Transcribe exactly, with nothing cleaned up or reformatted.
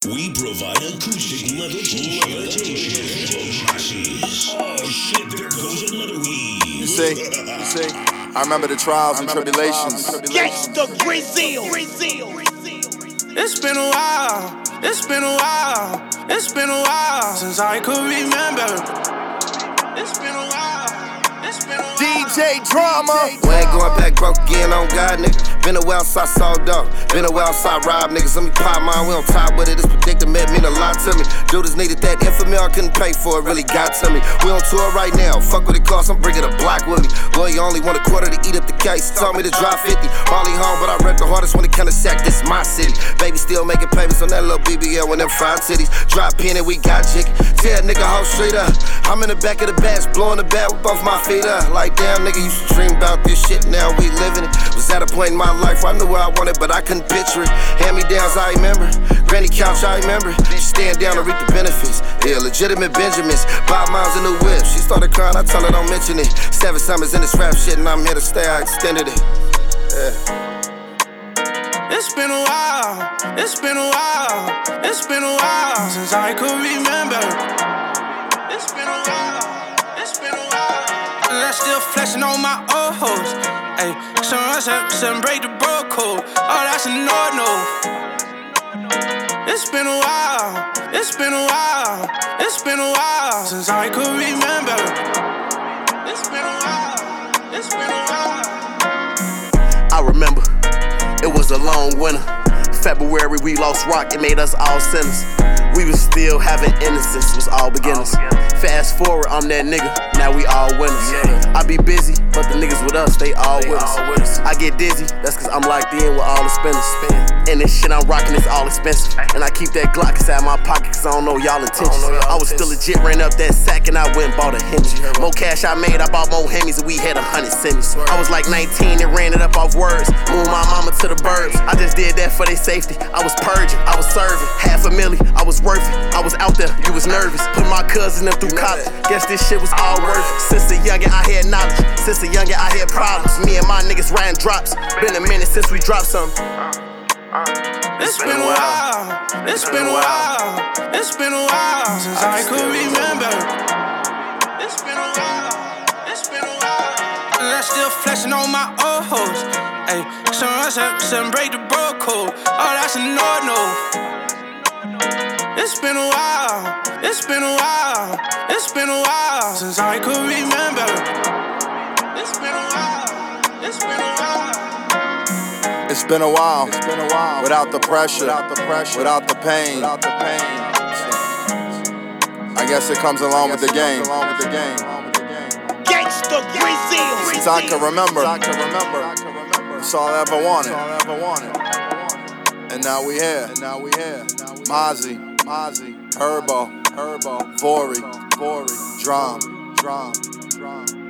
We provide acoustic levitation. Oh shit, there goes another weed. You see, you see, I remember the trials and tribulations. Gangsta Brazil. It's been a while, it's been a while, it's been a while since I could remember. It's been a while, it's been a while. D J Drama. We ain't going back broke again on God, nigga. Been a while since I saw dog. Been a while since I robbed niggas. Let me pop mine, we on top with it. This predicament mean a lot to me. Dudes needed that infamy, I couldn't pay for it, really got to me. We on tour right now, fuck what it costs, I'm bringing a block with me. Boy, you only want a quarter to eat up the case. Told me to drop fifty. Molly home, but I rep the hardest when it kinda sack. This my city. Baby still making payments on that little B B L when them fried titties. Drop in and we got chicken. Tear a nigga whole street up. I'm in the back of the bass, blowing the bat with both my feet up. Like damn, nigga used to dream about this shit, now we living it. Was at a point in my life I knew where I wanted, but I couldn't picture it. Hand-me-downs, I remember. Granny couch, I remember. She stand down to reap the benefits. Yeah, legitimate Benjamins. Five miles in the whip. She started crying, I tell her don't mention it. Seven summers in this rap shit, and I'm here to stay, I extended it. Yeah. It's been a while, it's been a while, it's been a while since I could remember. It's been a while, it's been a while. And I'm still flexing on my old hoes. Ayy, some runs up, some break the bro code. Oh, that's a no-no. It's been a while, it's been a while, it's been a while since I could remember. It's been a while, it's been a while. I remember, it was a long winter. February we lost rock, it made us all sinners. We was still having innocence, was all beginners. Fast forward, I'm that nigga, now we all winners. I be busy, but the niggas with us, they all with us. I get dizzy, that's cause I'm locked in with all the spinners. And this shit I'm rocking is all expensive. And I keep that Glock inside my pocket cause I don't know y'all intentions. I was still legit, ran up that sack and I went and bought a Hemi. More cash I made, I bought more Hemis and we had a hundred semis. I was like nineteen and ran it up off words. Moved my mama to the burbs. I just did that for their safety. I was purging, I was serving. Half a milli, I was worth it. I was out there, you was nervous. Put my cousins them through college. Guess this shit was all worth it. Since a youngin' I had knowledge. Since a youngin' I had problems. Me and my niggas riding drops. Been a minute since we dropped something. It's been a while, it's been a while, it's been a while since I could remember. It's been a while, it's been a while. And I'm still flexing on my old hoes. Ayy, some runs up, some break the bro code. Oh, that's a no-no. It's been a while, it's been a while, it's been a while since I could remember. It's been a while, it's been a while. It's been a while. It's been a while. Without the pressure, without the pressure, without the pain, without the pain. I guess it comes along with the game. Along with the game. Gangsta Brazil. Since I can remember, I can remember. It's all I ever wanted. Ever wanted. And now we here. And now we here. Mozzie, Mozzie, Herbo, Herbo, Vori, Vori, Drum, Drum, Drum.